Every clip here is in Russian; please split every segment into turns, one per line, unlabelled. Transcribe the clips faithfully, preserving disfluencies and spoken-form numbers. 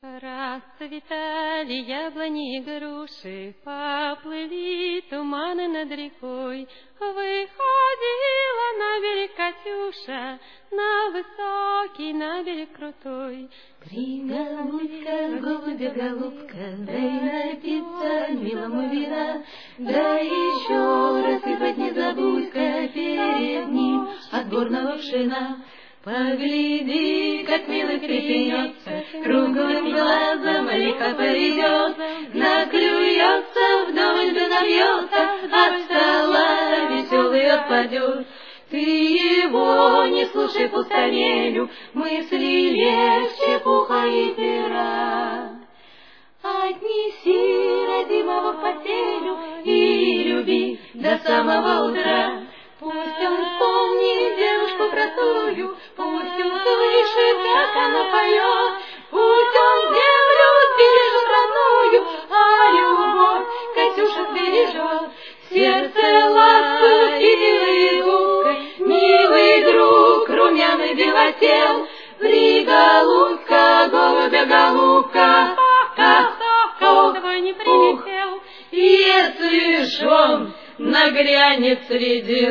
Расцветали яблони и груши, поплыли туманы над рекой. Выходила на берег Катюша, на высокий, на берег крутой.
Три голубка, голубя, голубка, дай напиться милому вина, да еще рассыпать не забудь-ка перед ним отборного пшена. Погляди, как мило крепенется, круглым глазом река поведет, наклюется, вдоволь да набьется, от стола веселый отпадет. Ты его не слушай пустомелю, мысли легче пуха и пера. Отнеси родимого в постелю и люби до самого утра. Пусть он вспомнит девушку простую, пусть услышит, как она поет, пусть он землю бережет родную, а любовь Катюша сбережет. Сердце ласку силой губкой, милый друг, румяный белотел, приголубка, голубя, голубка, как
с тобой не прилетел.
Если ж он нагрянет среди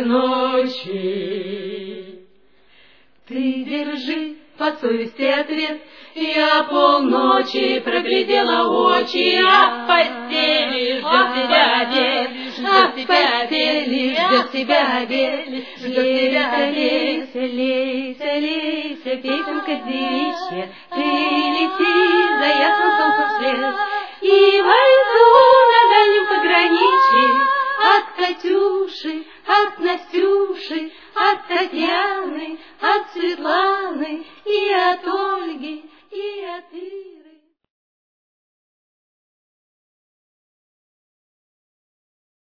ночи, ты держи по совести ответ. Я полночи проглядела очи, а в постели ждет тебя обед, а в постели ждет тебя обед, ждет тебя обед.
Лейся, лейся, лейся, песенка девичья, ты лети за ясным солнцем вслед,
И войду на дальнем пограничье от Катюши, от Настюши, от Татьяны, от Светланы и от Ольги, и от Иры.